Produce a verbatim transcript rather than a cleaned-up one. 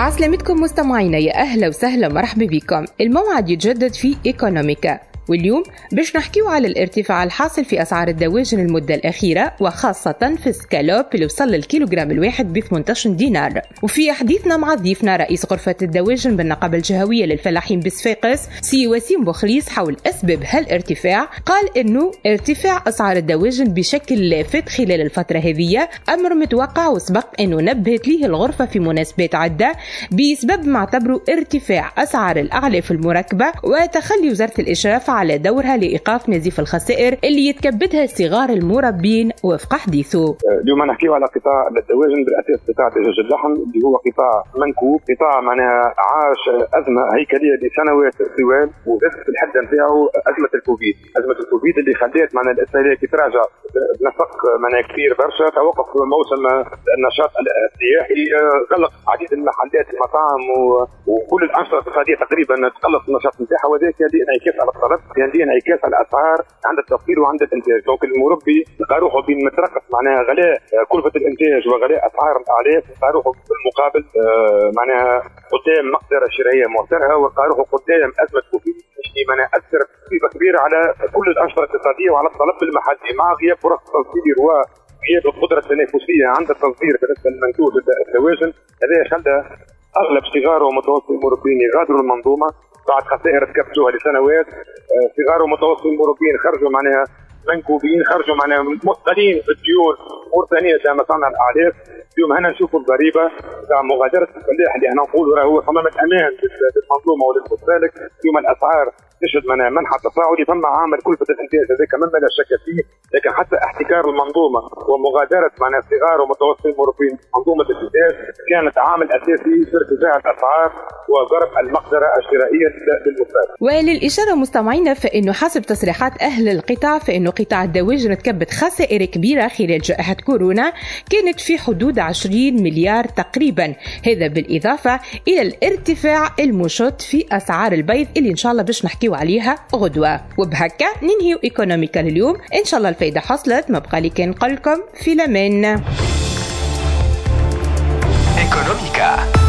عسلامتكم مستمعينا، يا أهلا وسهلا مرحبا بكم. الموعد يتجدد في إيكونوميكا، واليوم باش نحكيو على الارتفاع الحاصل في أسعار الدواجن المدة الأخيرة، وخاصة في السكالوب اللي وصل للكيلوغرام الواحد ب ثمانية عشر دينار. وفي حديثنا مع ضيفنا رئيس غرفة الدواجن بالنقابة الجهوية للفلاحين بصفاقس سي وسيم بوخليس حول أسباب هالارتفاع، قال إنه ارتفاع أسعار الدواجن بشكل لافت خلال الفترة هذه أمر متوقع، وسبق إنه نبهت ليه الغرفة في مناسبات عدة بسبب ما اعتبروا ارتفاع أسعار الأعلاف المركبة وتخلي وزارة الإشراف على دورها لإيقاف نزيف الخسائر اللي يتكبدها صغار المربين وفق حديثه. اليوم نحكيو على قطاع الدواجن، بالأساس قطاع دجاج اللحم اللي هو قطاع منكوب، قطاع معناها عاش أزمة هيكلية لسنوات طوال، وزادت في الحد نتاعو أزمة الكوفيد، أزمة الكوفيد اللي خلت معناها الاستهلاك يتراجع بنفق معناها كبير برشا، توقف موسم النشاط السياحي، غلق عديد المحلات المطاعم وكل الأنشطة الاقتصادية تقريبا تقلص النشاط نتاعها، وذلك يدي انعكاس على الطلب، يدي انعكاس على الأسعار عند التوفير وعند الإنتاج. دونك المربي لقى روحه بين مترقص معناها غلاء كلفة الإنتاج وغلاء أسعار الأعلاف، لقى روحه بالمقابل معناها قدام مقدرة شرائية معترها، ولقى روحه قدام أزمة كوفيد اللي معناها أثرت بصفة كبيرة على كل الأنشطة الاقتصادية وعلى الطلب المحلي، مع غياب فرص التصدير وغياب القدرة التنافسية عند التصدير بالنسبة للمنتوج الدواجن. هذا خلى أغلب صغار ومتوسط المربين يغادروا المنظومة بعد خسائر تكبدوها لسنوات. صغار ومتوسط المربين خرجوا معناها منكوبين، خرجوا معناها مثقلين بالديون مرتهنية تاع مصانع الأعلاف. اليوم هنا نشوفوا الضريبة تاع مغادرة الفلاح اللي احنا نقولوا هو صمام الأمان للمنظومة وللمستهلك. اليوم الأسعار تشهد من منحى تصاعدي، ثم عامل كلفة الإنتاج هذاك مما لا شك فيه، لكن حتى احتكار المنظومة ومغادرة معناها صغار ومتوسط المربين منظومة الإنتاج كانت عامل أساسي في ارتفاع الأسعار وضرب المقدرة الشرائية للمستهلك. وللإشارة مستمعينا، فإنه حسب تصريحات أهل القطاع فإنه قطاع الدواجن تكبد خسائر كبيرة خلال جائحة كورونا كانت في حدود عشرين مليار تقريبا، هذا بالإضافة إلى الارتفاع المشط في أسعار البيض اللي إن شاء الله باش نحكيو عليها غدوة. وبهكا ننهيو إيكونوميكا اليوم، إن شاء الله الفايدة حصلت. ما بقى لي كان نقول لكم في الأمان. إيكونوميكا.